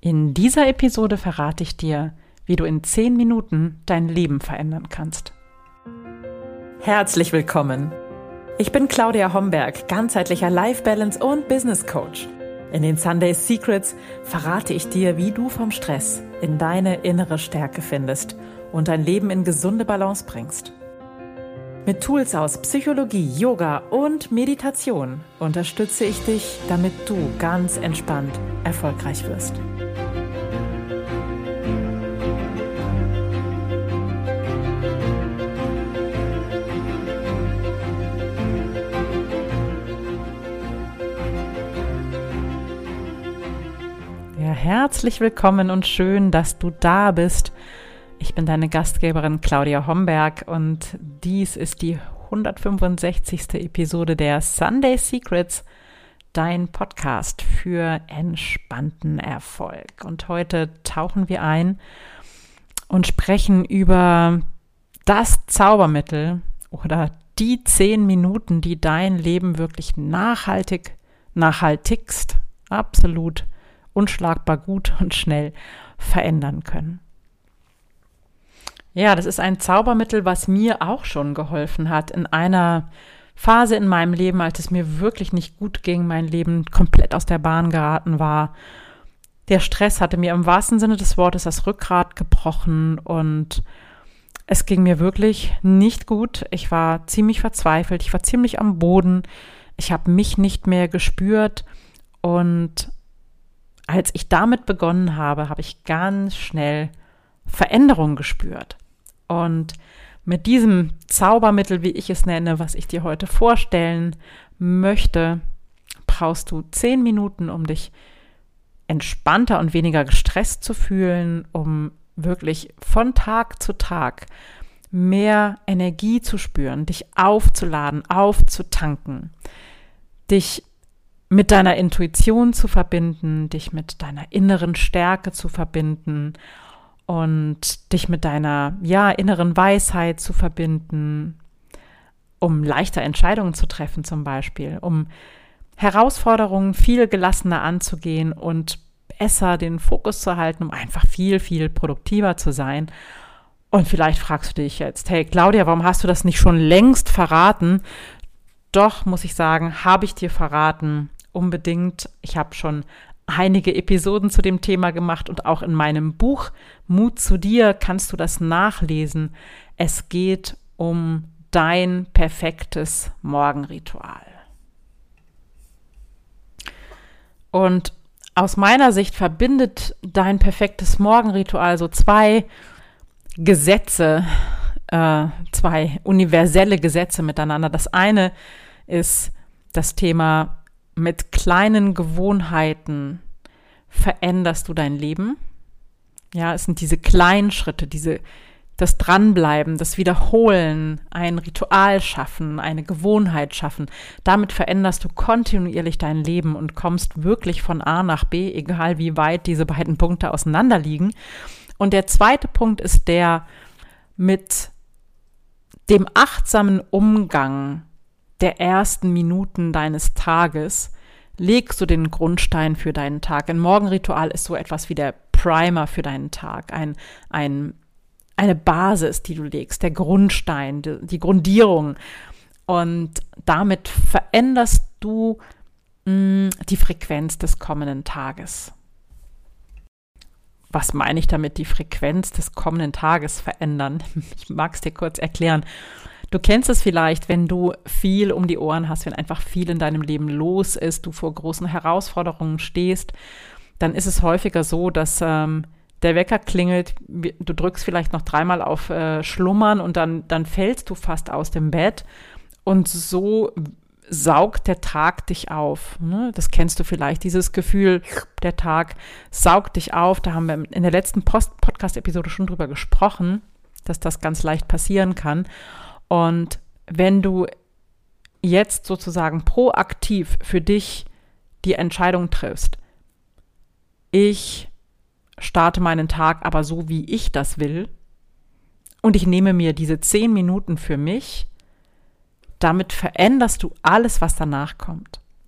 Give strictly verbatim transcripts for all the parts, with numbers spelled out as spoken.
In dieser Episode verrate ich dir, wie du in zehn Minuten dein Leben verändern kannst. Herzlich willkommen! Ich bin Claudia Homberg, ganzheitlicher Life Balance und Business Coach. In den Sunday Secrets verrate ich dir, wie du vom Stress in deine innere Stärke findest und dein Leben in gesunde Balance bringst. Mit Tools aus Psychologie, Yoga und Meditation unterstütze ich dich, damit du ganz entspannt erfolgreich wirst. Ja, herzlich willkommen und schön, dass du da bist. Ich bin deine Gastgeberin Claudia Homberg und dies ist die hundertfünfundsechzigste Episode der Sunday Secrets, dein Podcast für entspannten Erfolg. Und heute tauchen wir ein und sprechen über das Zaubermittel oder die zehn Minuten, die dein Leben wirklich nachhaltig, nachhaltigst, absolut unschlagbar gut und schnell verändern können. Ja, das ist ein Zaubermittel, was mir auch schon geholfen hat in einer Phase in meinem Leben, als es mir wirklich nicht gut ging, mein Leben komplett aus der Bahn geraten war. Der Stress hatte mir im wahrsten Sinne des Wortes das Rückgrat gebrochen und es ging mir wirklich nicht gut. Ich war ziemlich verzweifelt, ich war ziemlich am Boden, ich habe mich nicht mehr gespürt und als ich damit begonnen habe, habe ich ganz schnell Veränderung gespürt. Und mit diesem Zaubermittel, wie ich es nenne, was ich dir heute vorstellen möchte, brauchst du zehn Minuten, um dich entspannter und weniger gestresst zu fühlen, um wirklich von Tag zu Tag mehr Energie zu spüren, dich aufzuladen, aufzutanken, dich mit deiner Intuition zu verbinden, dich mit deiner inneren Stärke zu verbinden und dich mit deiner, ja, inneren Weisheit zu verbinden, um leichter Entscheidungen zu treffen zum Beispiel, um Herausforderungen viel gelassener anzugehen und besser den Fokus zu halten, um einfach viel, viel produktiver zu sein. Und vielleicht fragst du dich jetzt, hey Claudia, warum hast du das nicht schon längst verraten? Doch, muss ich sagen, habe ich dir verraten, unbedingt. Ich habe schon einige Episoden zu dem Thema gemacht und auch in meinem Buch Mut zu dir kannst du das nachlesen. Es geht um dein perfektes Morgenritual. Und aus meiner Sicht verbindet dein perfektes Morgenritual so zwei Gesetze, äh, zwei universelle Gesetze miteinander. Das eine ist das Thema: Mit kleinen Gewohnheiten veränderst du dein Leben. Ja, es sind diese kleinen Schritte, diese, das Dranbleiben, das Wiederholen, ein Ritual schaffen, eine Gewohnheit schaffen. Damit veränderst du kontinuierlich dein Leben und kommst wirklich von A nach B, egal wie weit diese beiden Punkte auseinander liegen. Und der zweite Punkt ist der mit dem achtsamen Umgang der ersten Minuten deines Tages legst du den Grundstein für deinen Tag. Ein Morgenritual ist so etwas wie der Primer für deinen Tag, ein, ein, eine Basis, die du legst, der Grundstein, die, die Grundierung. Und damit veränderst du mh, die Frequenz des kommenden Tages. Was meine ich damit, die Frequenz des kommenden Tages verändern? Ich mag es dir kurz erklären. Du kennst es vielleicht, wenn du viel um die Ohren hast, wenn einfach viel in deinem Leben los ist, du vor großen Herausforderungen stehst, dann ist es häufiger so, dass ähm, der Wecker klingelt, du drückst vielleicht noch dreimal auf äh, Schlummern und dann, dann fällst du fast aus dem Bett und so saugt der Tag dich auf. Ne? Das kennst du vielleicht, dieses Gefühl, der Tag saugt dich auf. Da haben wir in der letzten Post- Podcast-Episode schon drüber gesprochen, dass das ganz leicht passieren kann. Und wenn du jetzt sozusagen proaktiv für dich die Entscheidung triffst, ich starte meinen Tag aber so, wie ich das will, und ich nehme mir diese zehn Minuten für mich, damit veränderst du alles, was danach kommt.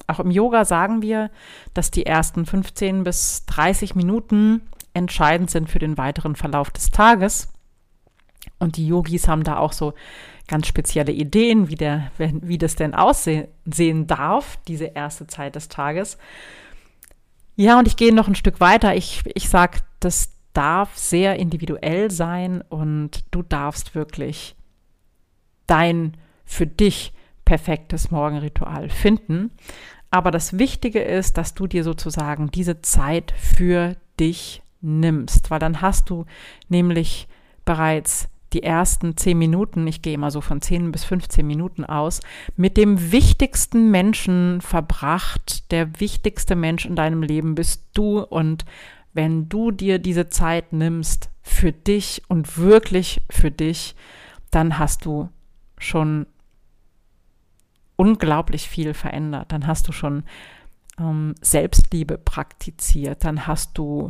Auch im Yoga sagen wir, dass die ersten fünfzehn bis dreißig Minuten entscheidend sind für den weiteren Verlauf des Tages. Und die Yogis haben da auch so ganz spezielle Ideen, wie, der, wie das denn aussehen darf, diese erste Zeit des Tages. Ja, und ich gehe noch ein Stück weiter. Ich, ich sage, das darf sehr individuell sein und du darfst wirklich dein für dich perfektes Morgenritual finden. Aber das Wichtige ist, dass du dir sozusagen diese Zeit für dich nimmst, weil dann hast du nämlich bereits die ersten zehn Minuten, ich gehe immer so von zehn bis fünfzehn Minuten aus, mit dem wichtigsten Menschen verbracht. Der wichtigste Mensch in deinem Leben bist du. Und wenn du dir diese Zeit nimmst für dich und wirklich für dich, dann hast du schon unglaublich viel verändert. Dann hast du schon ähm, Selbstliebe praktiziert. Dann hast du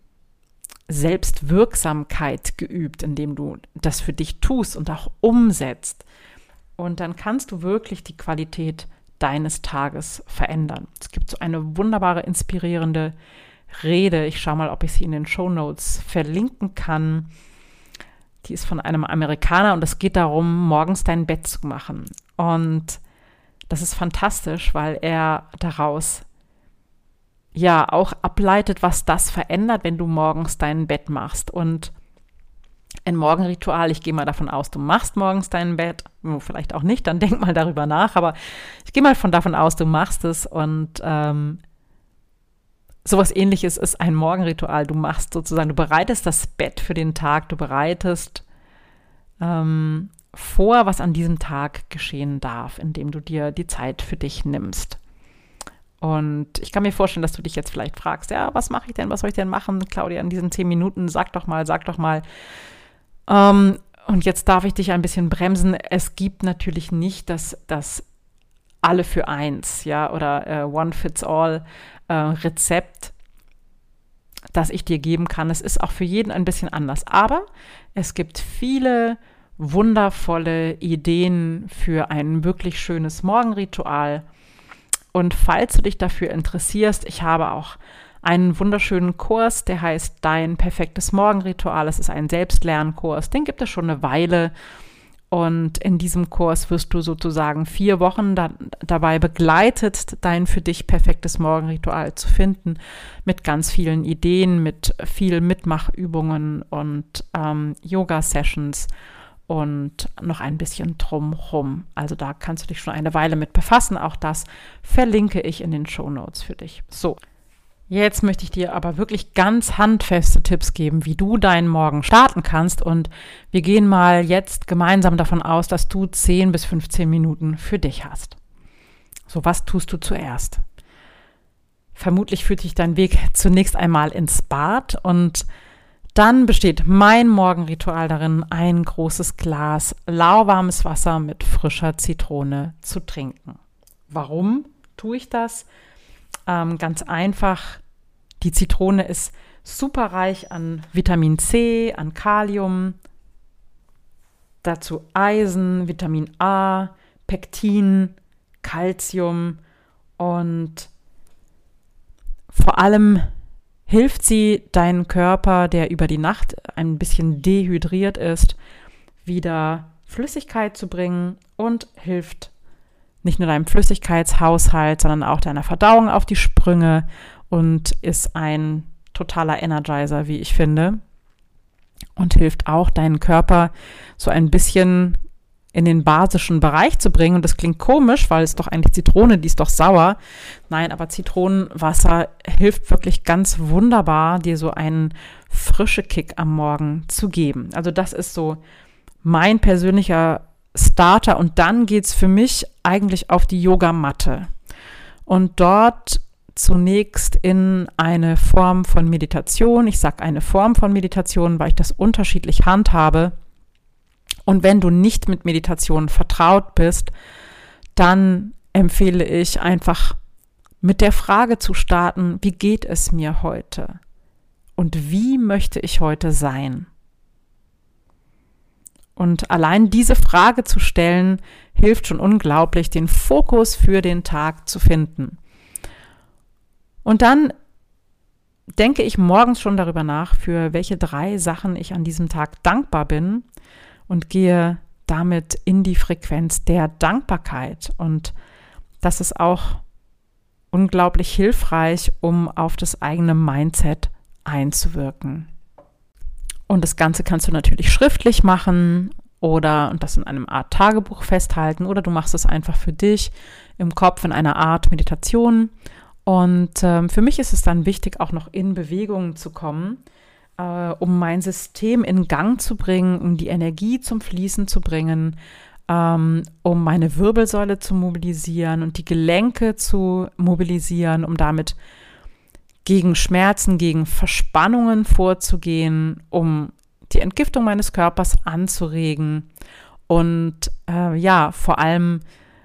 Selbstwirksamkeit geübt, indem du das für dich tust und auch umsetzt. Und dann kannst du wirklich die Qualität deines Tages verändern. Es gibt so eine wunderbare, inspirierende Rede. Ich schaue mal, ob ich sie in den Shownotes verlinken kann. Die ist von einem Amerikaner und es geht darum, morgens dein Bett zu machen. Und das ist fantastisch, weil er daraus ja auch ableitet, was das verändert, wenn du morgens dein Bett machst. Und ein Morgenritual, ich gehe mal davon aus, du machst morgens dein Bett, vielleicht auch nicht, dann denk mal darüber nach, aber ich gehe mal von davon aus, du machst es. Und ähm, sowas Ähnliches ist ein Morgenritual. Du machst sozusagen, du bereitest das Bett für den Tag, du bereitest ähm, vor, was an diesem Tag geschehen darf, indem du dir die Zeit für dich nimmst. Und ich kann mir vorstellen, dass du dich jetzt vielleicht fragst, ja, was mache ich denn, was soll ich denn machen, Claudia, in diesen zehn Minuten, sag doch mal, sag doch mal. Ähm, und jetzt darf ich dich ein bisschen bremsen. Es gibt natürlich nicht das, das alle für eins, ja, oder äh, One-Fits-All äh, Rezept, das ich dir geben kann. Es ist auch für jeden ein bisschen anders. Aber es gibt viele wundervolle Ideen für ein wirklich schönes Morgenritual. Und falls du dich dafür interessierst, ich habe auch einen wunderschönen Kurs, der heißt Dein perfektes Morgenritual. Es ist ein Selbstlernkurs, den gibt es schon eine Weile. Und in diesem Kurs wirst du sozusagen vier Wochen da, dabei begleitet, dein für dich perfektes Morgenritual zu finden, mit ganz vielen Ideen, mit vielen Mitmachübungen und ähm, Yoga-Sessions und noch ein bisschen drumherum. Also da kannst du dich schon eine Weile mit befassen. Auch das verlinke ich in den Shownotes für dich. So, jetzt möchte ich dir aber wirklich ganz handfeste Tipps geben, wie du deinen Morgen starten kannst. Und wir gehen mal jetzt gemeinsam davon aus, dass du zehn bis fünfzehn Minuten für dich hast. So, was tust du zuerst? Vermutlich führt dich dein Weg zunächst einmal ins Bad und dann besteht mein Morgenritual darin, ein großes Glas lauwarmes Wasser mit frischer Zitrone zu trinken. Warum tue ich das? Ähm, ganz einfach, die Zitrone ist super reich an Vitamin C, an Kalium, dazu Eisen, Vitamin A, Pektin, Calcium und vor allem hilft sie, deinen Körper, der über die Nacht ein bisschen dehydriert ist, wieder Flüssigkeit zu bringen und hilft nicht nur deinem Flüssigkeitshaushalt, sondern auch deiner Verdauung auf die Sprünge und ist ein totaler Energizer, wie ich finde. Und hilft auch, deinen Körper so ein bisschen in den basischen Bereich zu bringen. Und das klingt komisch, weil es doch eigentlich Zitrone, die ist doch sauer. Nein, aber Zitronenwasser hilft wirklich ganz wunderbar, dir so einen frische Kick am Morgen zu geben. Also das ist so mein persönlicher Starter. Und dann geht's für mich eigentlich auf die Yogamatte. Und dort zunächst in eine Form von Meditation. Ich sage eine Form von Meditation, weil ich das unterschiedlich handhabe. Und wenn du nicht mit Meditation vertraut bist, dann empfehle ich einfach mit der Frage zu starten, wie geht es mir heute? Und wie möchte ich heute sein? Und allein diese Frage zu stellen, hilft schon unglaublich, den Fokus für den Tag zu finden. Und dann denke ich morgens schon darüber nach, für welche drei Sachen ich an diesem Tag dankbar bin und gehe damit in die Frequenz der Dankbarkeit. Und das ist auch unglaublich hilfreich, um auf das eigene Mindset einzuwirken. Und das Ganze kannst du natürlich schriftlich machen oder und das in einem Art Tagebuch festhalten oder du machst es einfach für dich im Kopf in einer Art Meditation. Und ähm, für mich ist es dann wichtig, auch noch in Bewegung zu kommen, äh, um mein System in Gang zu bringen, um die Energie zum Fließen zu bringen, ähm, um meine Wirbelsäule zu mobilisieren und die Gelenke zu mobilisieren, um damit gegen Schmerzen, gegen Verspannungen vorzugehen, um die Entgiftung meines Körpers anzuregen und äh, ja, vor allem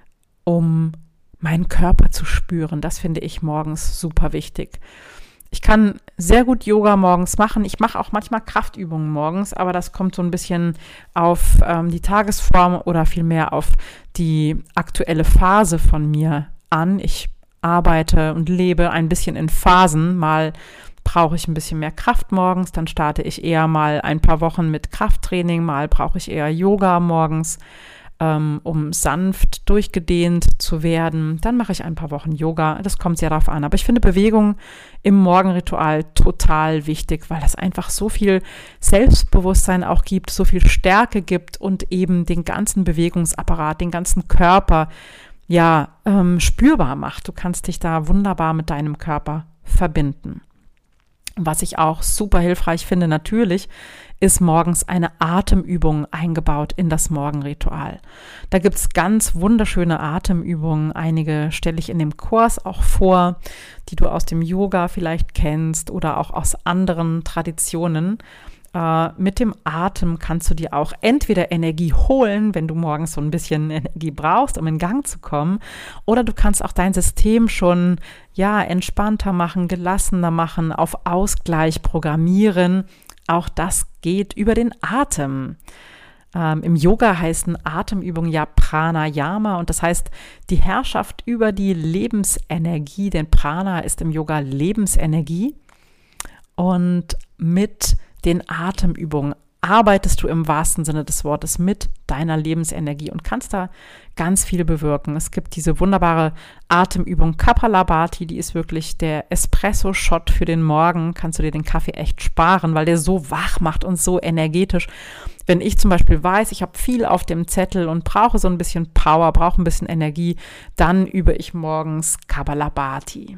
um meinen Körper zu spüren. Das finde ich morgens super wichtig. Ich kann sehr gut Yoga morgens machen. Ich mache auch manchmal Kraftübungen morgens, aber das kommt so ein bisschen auf ähm, die Tagesform oder vielmehr auf die aktuelle Phase von mir an. Ich arbeite und lebe ein bisschen in Phasen. Mal brauche ich ein bisschen mehr Kraft morgens, dann starte ich eher mal ein paar Wochen mit Krafttraining, mal brauche ich eher Yoga morgens, ähm, um sanft durchgedehnt zu werden. Dann mache ich ein paar Wochen Yoga, das kommt sehr darauf an. Aber ich finde Bewegung im Morgenritual total wichtig, weil das einfach so viel Selbstbewusstsein auch gibt, so viel Stärke gibt und eben den ganzen Bewegungsapparat, den ganzen Körper ja ähm, spürbar macht. Du kannst dich da wunderbar mit deinem Körper verbinden. Was ich auch super hilfreich finde, natürlich, ist morgens eine Atemübung eingebaut in das Morgenritual. Da gibt es ganz wunderschöne Atemübungen. Einige stelle ich in dem Kurs auch vor, die du aus dem Yoga vielleicht kennst oder auch aus anderen Traditionen. Äh, mit dem Atem kannst du dir auch entweder Energie holen, wenn du morgens so ein bisschen Energie brauchst, um in Gang zu kommen, oder du kannst auch dein System schon ja entspannter machen, gelassener machen, auf Ausgleich programmieren. Auch das geht über den Atem. Ähm, im Yoga heißen Atemübungen ja Pranayama und das heißt die Herrschaft über die Lebensenergie, denn Prana ist im Yoga Lebensenergie und mit den Atemübungen arbeitest du im wahrsten Sinne des Wortes mit deiner Lebensenergie und kannst da ganz viel bewirken. Es gibt diese wunderbare Atemübung Kapalabhati, die ist wirklich der Espresso-Shot für den Morgen. Kannst du dir den Kaffee echt sparen, weil der so wach macht und so energetisch. Wenn ich zum Beispiel weiß, ich habe viel auf dem Zettel und brauche so ein bisschen Power, brauche ein bisschen Energie, dann übe ich morgens Kapalabhati.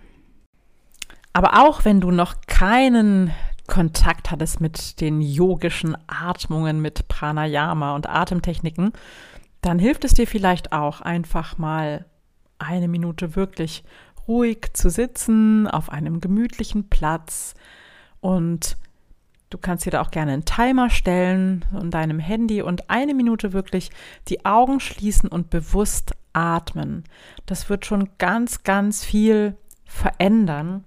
Aber auch wenn du noch keinen Kontakt hattest mit den yogischen Atmungen, mit Pranayama und Atemtechniken, dann hilft es dir vielleicht auch einfach mal eine Minute wirklich ruhig zu sitzen auf einem gemütlichen Platz und du kannst dir da auch gerne einen Timer stellen an deinem Handy und eine Minute wirklich die Augen schließen und bewusst atmen. Das wird schon ganz, ganz viel verändern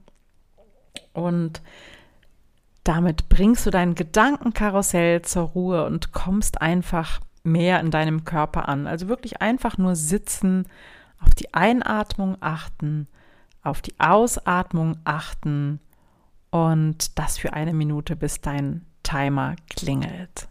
und damit bringst du dein Gedankenkarussell zur Ruhe und kommst einfach mehr in deinem Körper an. Also wirklich einfach nur sitzen, auf die Einatmung achten, auf die Ausatmung achten und das für eine Minute, bis dein Timer klingelt.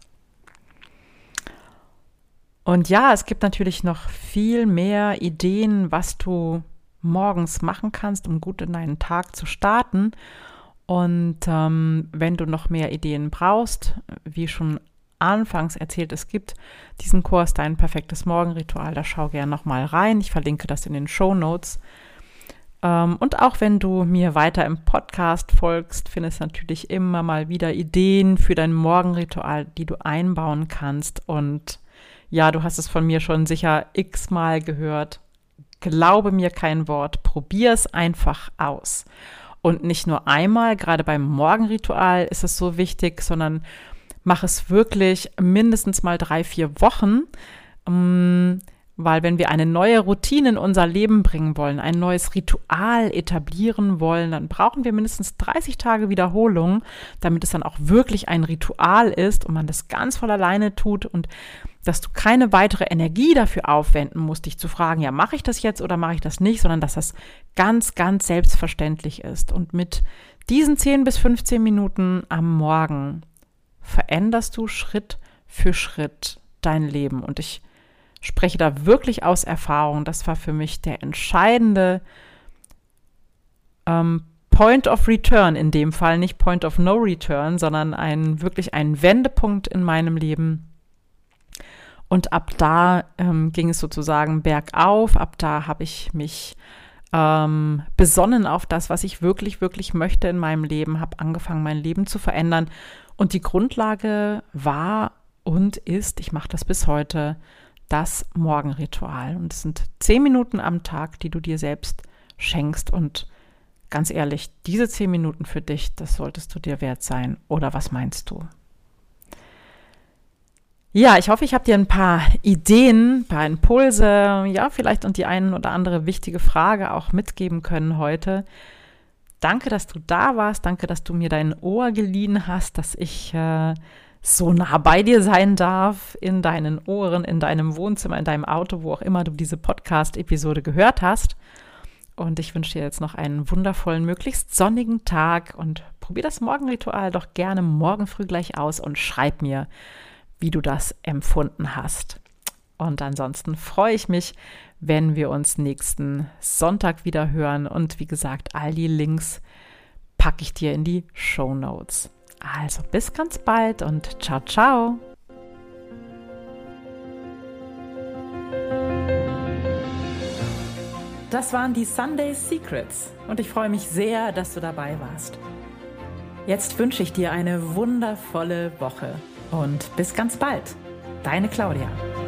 Und ja, es gibt natürlich noch viel mehr Ideen, was du morgens machen kannst, um gut in deinen Tag zu starten. Und ähm, wenn du noch mehr Ideen brauchst, wie schon anfangs erzählt, es gibt diesen Kurs Dein perfektes Morgenritual, da schau gerne nochmal rein. Ich verlinke das in den Shownotes. Ähm, und auch wenn du mir weiter im Podcast folgst, findest du natürlich immer mal wieder Ideen für dein Morgenritual, die du einbauen kannst. Und ja, du hast es von mir schon sicher x-mal gehört. Glaube mir kein Wort, probier es einfach aus. Und nicht nur einmal, gerade beim Morgenritual ist es so wichtig, sondern mach es wirklich mindestens mal drei, vier Wochen. Weil wenn wir eine neue Routine in unser Leben bringen wollen, ein neues Ritual etablieren wollen, dann brauchen wir mindestens dreißig Tage Wiederholung, damit es dann auch wirklich ein Ritual ist und man das ganz von alleine tut und dass du keine weitere Energie dafür aufwenden musst, dich zu fragen, ja, mache ich das jetzt oder mache ich das nicht, sondern dass das ganz, ganz selbstverständlich ist. Und mit diesen zehn bis fünfzehn Minuten am Morgen veränderst du Schritt für Schritt dein Leben. Und ich spreche da wirklich aus Erfahrung. Das war für mich der entscheidende ähm, Point of Return in dem Fall, nicht Point of No Return, sondern ein, wirklich ein Wendepunkt in meinem Leben. Und ab da ähm, ging es sozusagen bergauf. Ab da habe ich mich ähm, besonnen auf das, was ich wirklich, wirklich möchte in meinem Leben, habe angefangen, mein Leben zu verändern. Und die Grundlage war und ist, ich mache das bis heute, das Morgenritual. Und es sind zehn Minuten am Tag, die du dir selbst schenkst. Und ganz ehrlich, diese zehn Minuten für dich, das solltest du dir wert sein. Oder was meinst du? Ja, ich hoffe, ich habe dir ein paar Ideen, ein paar Impulse, ja, vielleicht und die eine oder andere wichtige Frage auch mitgeben können heute. Danke, dass du da warst. Danke, dass du mir dein Ohr geliehen hast, dass ich äh, so nah bei dir sein darf, in deinen Ohren, in deinem Wohnzimmer, in deinem Auto, wo auch immer du diese Podcast-Episode gehört hast. Und ich wünsche dir jetzt noch einen wundervollen, möglichst sonnigen Tag und probier das Morgenritual doch gerne morgen früh gleich aus und schreib mir, wie du das empfunden hast. Und ansonsten freue ich mich, wenn wir uns nächsten Sonntag wieder hören. Und wie gesagt, all die Links packe ich dir in die Shownotes. Also bis ganz bald und ciao, ciao. Das waren die Sunday Secrets und ich freue mich sehr, dass du dabei warst. Jetzt wünsche ich dir eine wundervolle Woche und bis ganz bald. Deine Claudia.